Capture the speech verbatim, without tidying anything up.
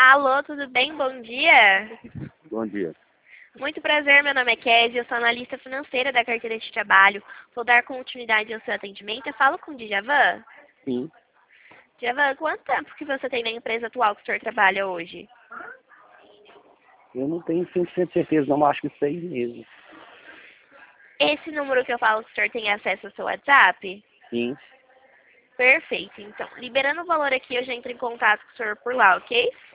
Alô, tudo bem? Bom dia. Bom dia. Muito prazer, meu nome é Kézia, eu sou analista financeira da carteira de trabalho. Vou dar continuidade ao seu atendimento. Eu falo com o Djavan. Sim. Djavan, quanto tempo que você tem na empresa atual que o senhor trabalha hoje? Eu não tenho cem por cento de certeza, não, mas acho que seis meses. Esse número que eu falo que o senhor tem acesso ao seu WhatsApp? Sim. Perfeito. Então, liberando o valor aqui, eu já entro em contato com o senhor por lá, ok?